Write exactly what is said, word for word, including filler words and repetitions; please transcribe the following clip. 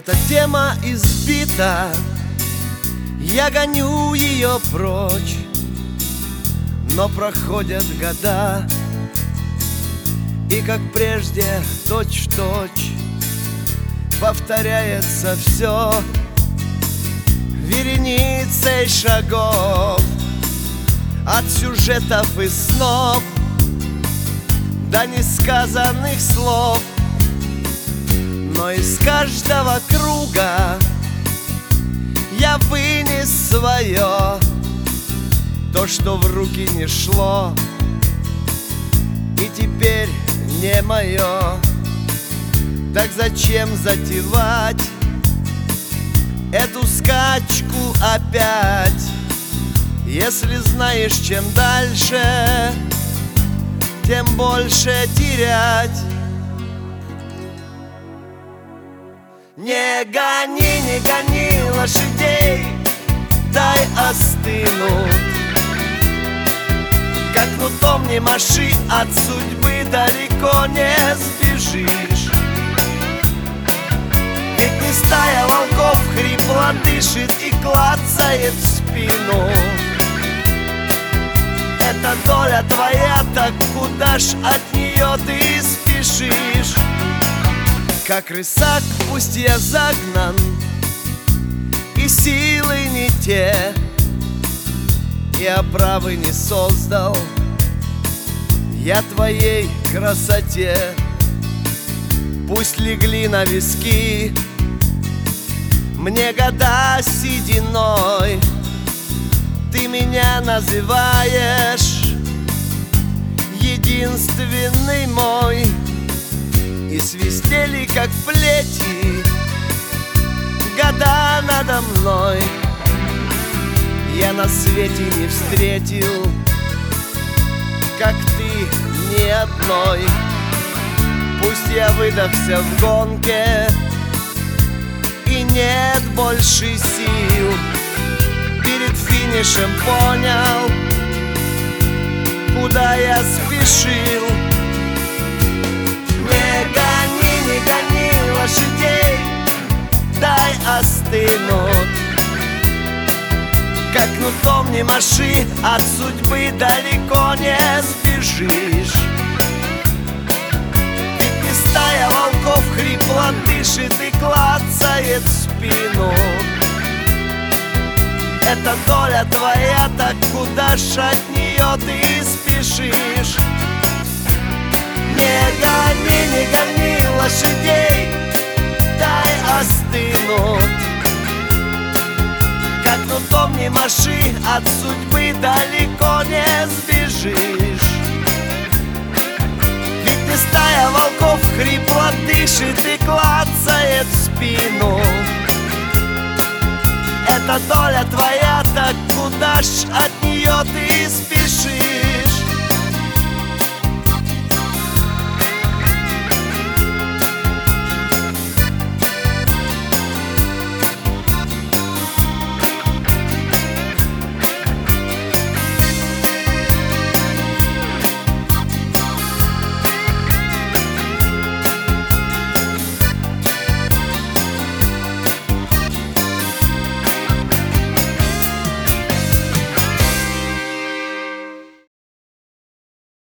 Эта тема избита, я гоню ее прочь, но проходят года, и как прежде точь-в-точь повторяется все вереницей шагов от сюжетов и снов до несказанных слов. Но из каждого круга я вынес свое, то, что в руки не шло и теперь не мое. Так зачем затевать эту скачку опять, если знаешь, чем дальше, тем больше терять? Не гони, не гони лошадей, дай остынуть. Как кнутом не маши, от судьбы далеко не сбежишь. Ведь не стая волков хрипло дышит и клацает в спину. Это доля твоя, так куда ж от нее ты спешишь? Как рысак, пусть я загнан, и силы не те, и оправы не создал я твоей красоте. Пусть легли на виски мне года сединой, ты меня называешь единственный мой. И свистели, как плети, года надо мной. Я на свете не встретил, как ты, ни одной. Пусть я выдохся в гонке и нет больше сил, перед финишем понял, куда я спешил. Не гони, не гони лошадей, дай остынуть. Как кнутом не маши, от судьбы далеко не сбежишь. Ведь не стая волков хрипло дышит и клацает в спину. Это доля твоя, так куда ж от нее ты спешишь? Не гони, не гони лошадей, дай остынуть. Как кнутом не маши, от судьбы далеко не сбежишь. Ведь не стая волков хрипло дышит и клацает в спину. Это доля твоя, так куда ж от нее ты спешишь?